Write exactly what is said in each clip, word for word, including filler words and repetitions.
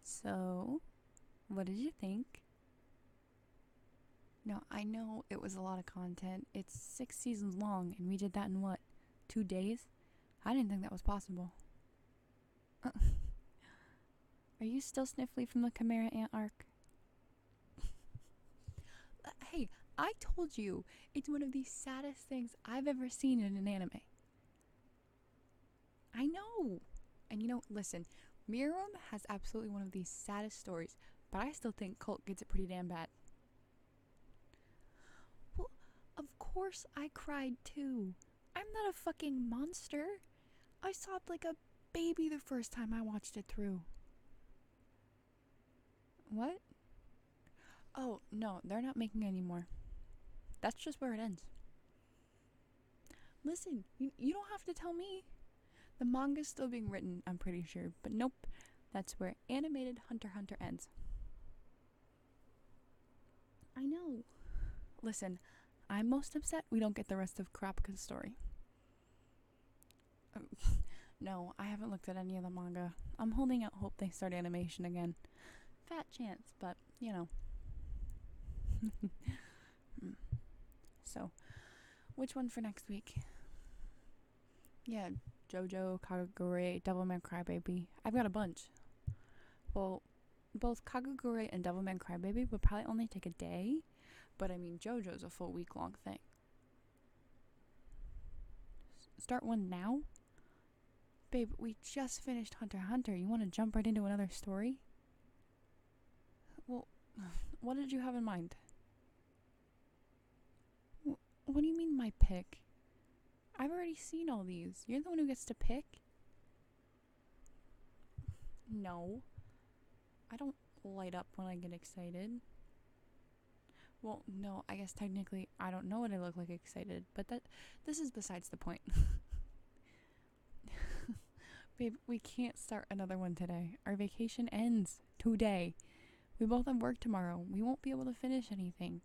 So, what did you think? No, I know it was a lot of content. It's six seasons long, and we did that in what? Two days? I didn't think that was possible. Are you still sniffly from the Chimera Ant arc? Hey, I told you, it's one of the saddest things I've ever seen in an anime. I know. And you know, listen, Mirum has absolutely one of the saddest stories, but I still think Cult gets it pretty damn bad. Well, of course I cried too. I'm not a fucking monster. I sobbed like a baby the first time I watched it through. What? Oh, no, they're not making any more. That's just where it ends. Listen, you, you don't have to tell me. The manga's still being written, I'm pretty sure, but nope. That's where animated Hunter x Hunter ends. I know. Listen, I'm most upset we don't get the rest of Kurapika's story. Um, no, I haven't looked at any of the manga. I'm holding out hope they start animation again. Fat chance, but, you know. So, which one for next week? Yeah, JoJo, Kagagure, Devilman Crybaby. I've got a bunch. Well, both Kagagure and Devilman Crybaby would probably only take a day, but I mean, JoJo's a full week long thing. S- start one now? Babe, we just finished Hunter x Hunter. You want to jump right into another story? Well, what did you have in mind? Wh- what do you mean, my pick? I've already seen all these. You're the one who gets to pick? No. I don't light up when I get excited. Well, no, I guess technically I don't know what I look like excited, but that this is besides the point. Babe, we can't start another one today. Our vacation ends today. We both have work tomorrow. We won't be able to finish anything.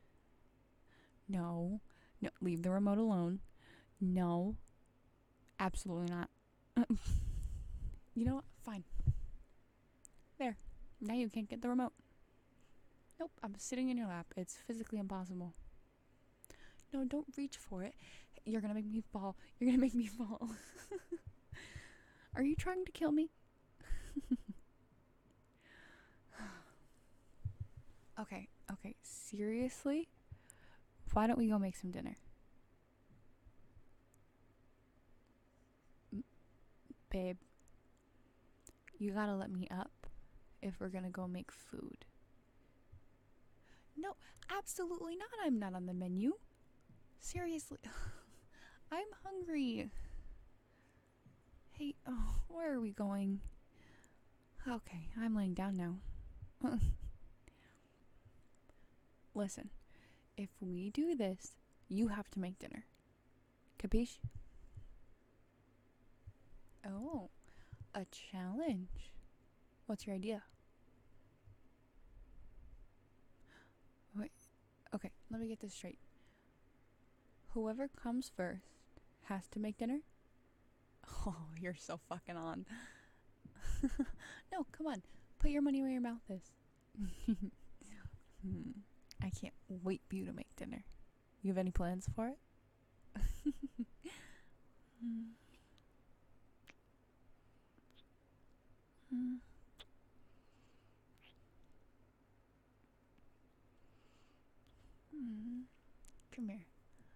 No. No, leave the remote alone. No. Absolutely not. You know what? Fine. There. Now you can't get the remote. Nope, I'm sitting in your lap. It's physically impossible. No, don't reach for it. You're gonna make me fall. You're gonna make me fall. Are you trying to kill me? Okay, okay, seriously? Why don't we go make some dinner? M- babe, you gotta let me up if we're gonna go make food. No, absolutely not. I'm not on the menu. Seriously. I'm hungry. Hey, oh, where are we going? Okay, I'm laying down now. Listen, if we do this, you have to make dinner. Capiche? Oh, a challenge. What's your idea? Wait, okay, let me get this straight. Whoever comes first has to make dinner? Oh, you're so fucking on. No, come on. Put your money where your mouth is. Hmm. I can't wait for you to make dinner. You have any plans for it? Hmm. Hmm. Hmm. Come here.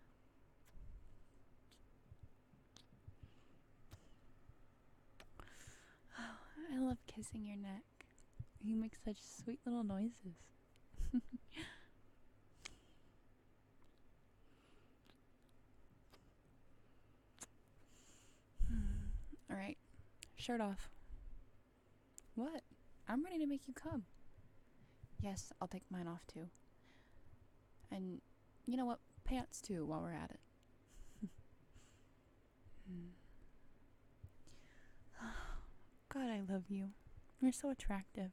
I love kissing your neck. You make such sweet little noises. Alright, shirt off. What? I'm ready to make you come. Yes, I'll take mine off too. And you know what? Pants too while we're at it. Hmm. God, I love you. You're so attractive.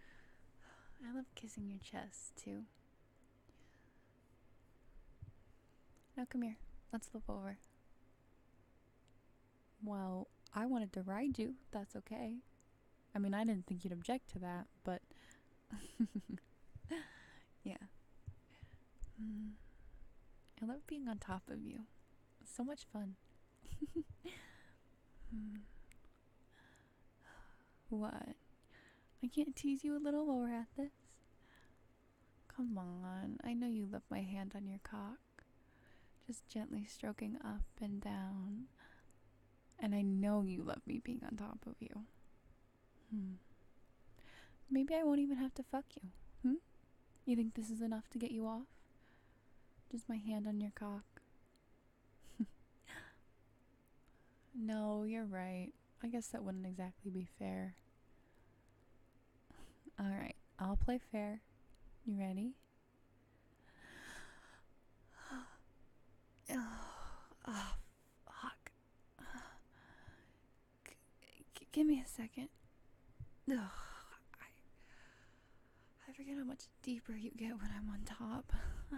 I love kissing your chest too. Now come here. Let's flip over. Well, I wanted to ride you. That's okay. I mean, I didn't think you'd object to that, but yeah. Mm. I love being on top of you. It's so much fun. mm. What? I can't tease you a little while we're at this? Come on. I know you love my hand on your cock. Just gently stroking up and down. And I know you love me being on top of you. Hmm. Maybe I won't even have to fuck you. Hmm? You think this is enough to get you off? Just my hand on your cock. No, you're right. I guess that wouldn't exactly be fair. Alright, I'll play fair. You ready? Oh, oh fuck. G- give me a second. Ugh, I, I forget how much deeper you get when I'm on top.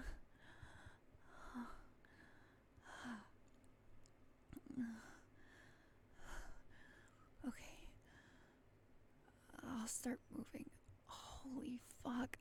Okay. I'll start moving. Holy fuck.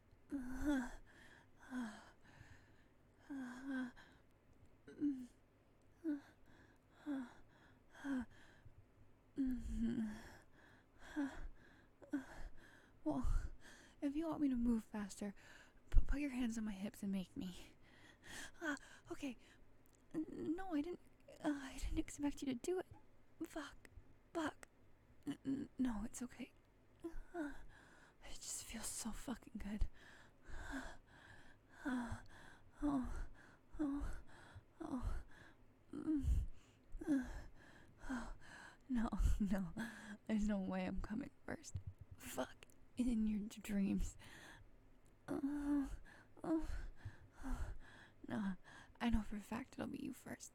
Well, if you want me to move faster, put, put your hands on my hips and make me. Uh, okay. No, I didn't. Uh, I didn't expect you to do it. Fuck. Fuck. N- n- no, it's okay. Uh, it just feels so fucking good. Uh, oh. Oh. Oh. Mm. Uh, oh. No, no. There's no way I'm coming first. Fuck. In your dreams. Oh. Oh. Oh. No, I know for a fact it'll be you first.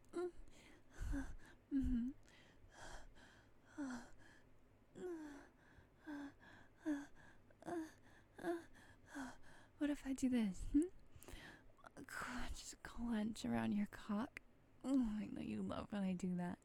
Mm-hmm. What if I do this? Hmm? Just clench around your cock. Oh, I know you love when I do that.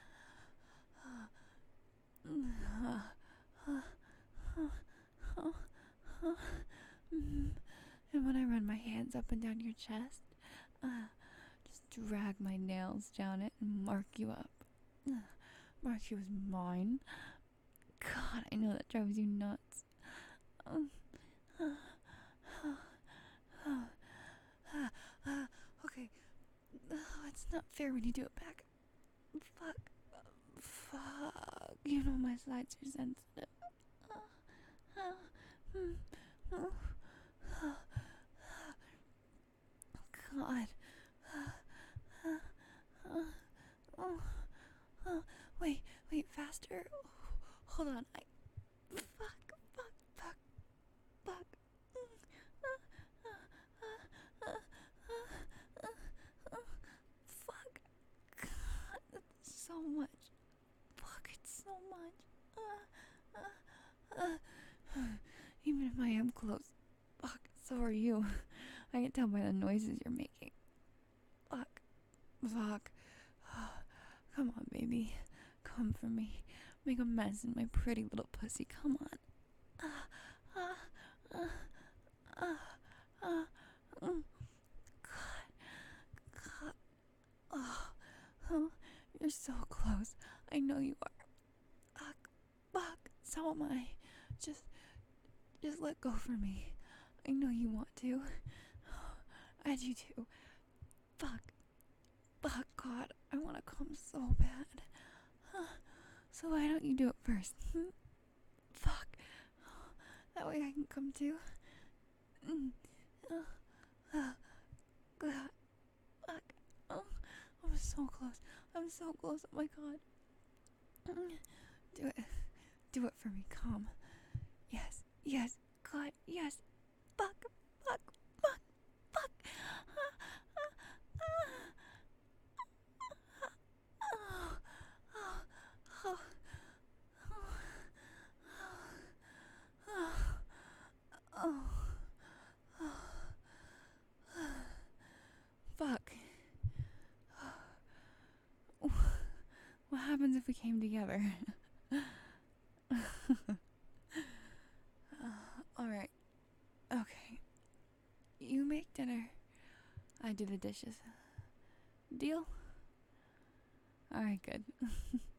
And when I run my hands up and down your chest, uh, just drag my nails down it and mark you up. Uh, mark you as mine. God, I know that drives you nuts. Um, uh, uh, uh, uh, okay, uh, it's not fair when you do it back. Fuck. Fuck. You know my sides are sensitive. Uh, uh, mm, uh, uh, God. Uh, uh, uh, uh, wait, wait, faster. Hold on. I. Fuck, fuck, fuck, fuck. Fuck. God, that's so much. Fuck, it's so much. Uh, uh, uh. Even if I am close, fuck, so are you. I can tell by the noises you're making. Fuck. Fuck. Come on, baby. Come for me. Make a mess in my pretty little pussy. Come on. Uh, uh, uh, uh, uh, mm. God. God. Oh, oh, you're so close. I know you are. Fuck. Fuck. So am I. Just, just let go for me. I know you want to. I do too. Fuck. Fuck, God. I want to come so bad. Huh. So why don't you do it first? Hmm? Fuck. That way I can come too. Mm. Uh, uh, God. Fuck. Oh, I'm so close. I'm so close. Oh my God. Mm. Do it. Do it for me. Come. Yes. Yes. God. Yes. Fuck. Fuck. Fuck. Fuck. Fuck. What happens if we came together? uh, Alright. Okay. You make dinner. I do the dishes. Deal? Alright, good.